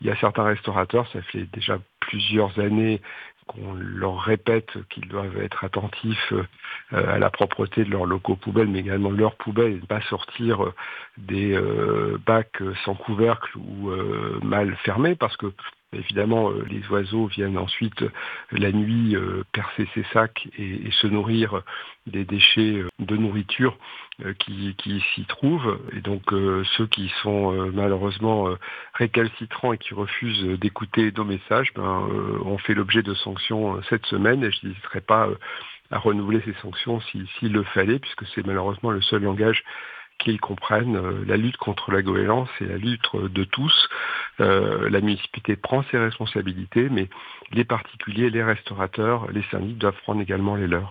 Il y a certains restaurateurs, ça fait déjà plusieurs années qu'on leur répète qu'ils doivent être attentifs à la propreté de leurs locaux poubelles, mais également de leurs poubelles, et ne pas sortir des bacs sans couvercle ou mal fermés, parce que évidemment les oiseaux viennent ensuite la nuit percer ces sacs et se nourrir des déchets de nourriture qui s'y trouvent. Et donc ceux qui sont malheureusement récalcitrants et qui refusent d'écouter nos messages ont fait l'objet de sanctions cette semaine, et je n'hésiterai pas à renouveler ces sanctions s'il le fallait, puisque c'est malheureusement le seul langage qu'ils comprennent. La lutte contre la goéland, c'est la lutte de tous. La municipalité prend ses responsabilités, mais les particuliers, les restaurateurs, les syndics doivent prendre également les leurs.